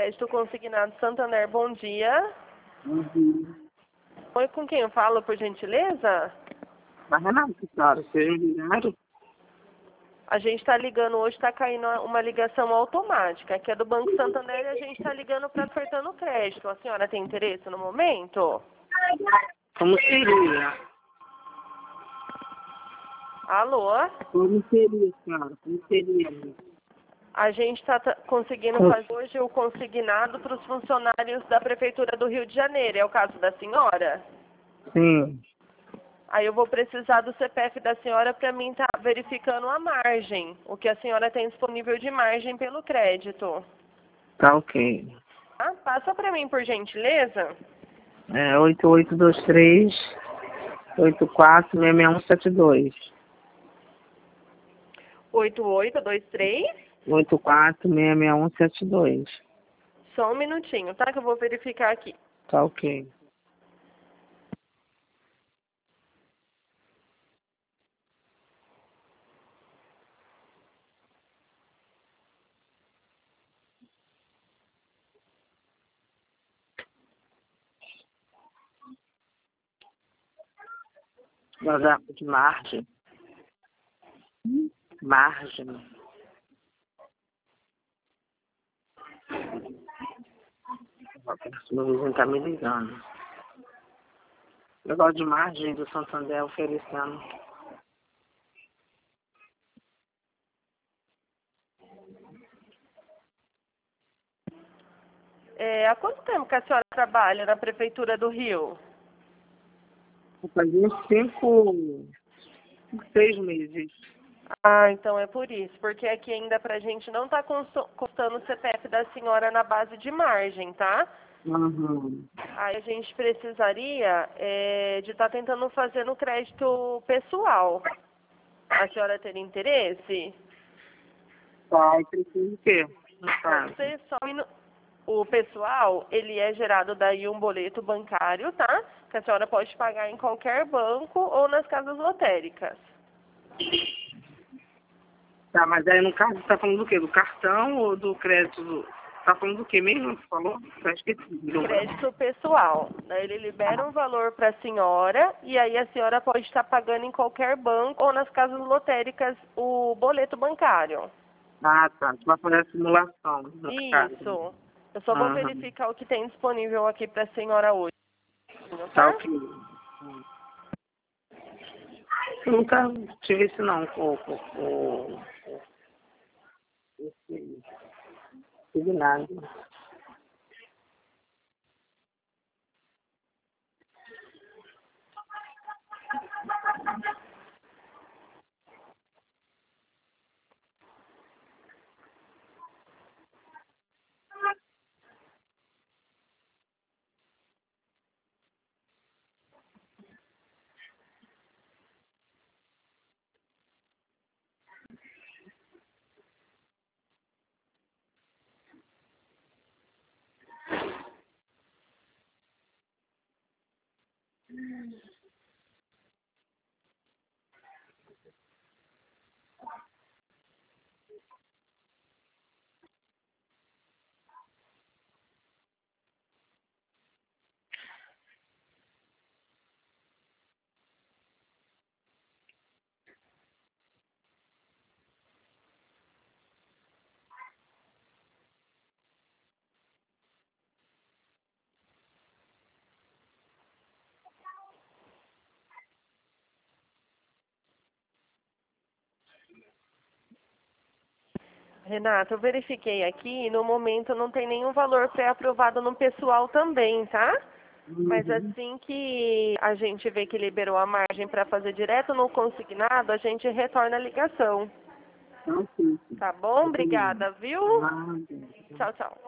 Crédito Consignado Santander, bom dia. Uhum. Oi, com quem eu falo, por gentileza? Mas, Renato, claro, vocês me ligaram? A gente está ligando hoje, está caindo uma ligação automática, que é do Banco Santander, e a gente está ligando para ofertando crédito. A senhora tem interesse no momento? Como seria? Alô? Como seria, cara? Como seria? A gente está conseguindo fazer hoje o consignado para os funcionários da Prefeitura do Rio de Janeiro. É o caso da senhora? Sim. Aí eu vou precisar do CPF da senhora para mim estar verificando a margem, o que a senhora tem disponível de margem pelo crédito. Tá ok. Ah, passa para mim, por gentileza. É 8823 84667172. 8823. 84667172. Só um minutinho, tá? Que eu vou verificar aqui. Tá ok. Vazamento de margem. Margem. Meu vizinho tá me ligando. Negócio de margem do Santander oferecendo. Há quanto tempo que a senhora trabalha na Prefeitura do Rio? Faz uns 6 meses. Ah, então é por isso, porque aqui ainda pra gente não tá constando o CPF da senhora na base de margem, tá? Uhum. Aí a gente precisaria de estar tentando fazer no crédito pessoal. A senhora teria interesse? Tá, e precisa de quê? No caso. Você só o pessoal, ele é gerado daí um boleto bancário, tá? Que a senhora pode pagar em qualquer banco ou nas casas lotéricas. Tá, mas aí no caso você tá falando do quê? Do cartão ou do crédito? Tá falando do quê mesmo? Você falou? Eu esqueci. Crédito pessoal. Daí ele libera um valor para a senhora e aí a senhora pode estar pagando em qualquer banco ou nas casas lotéricas o boleto bancário. Ah, tá. Você vai fazer a simulação, no caso. Isso. Eu só vou Aham. verificar o que tem disponível aqui para a senhora hoje, Tá tá? ok. Eu nunca tive isso não, esse signado. Renata, eu verifiquei aqui e no momento não tem nenhum valor pré-aprovado no pessoal também, tá? Mas Uhum. assim que a gente vê que liberou a margem para fazer direto no consignado, a gente retorna a ligação. Tá ok. Tá bom? Tá bom. Obrigada, viu? Nada. Tchau, tchau.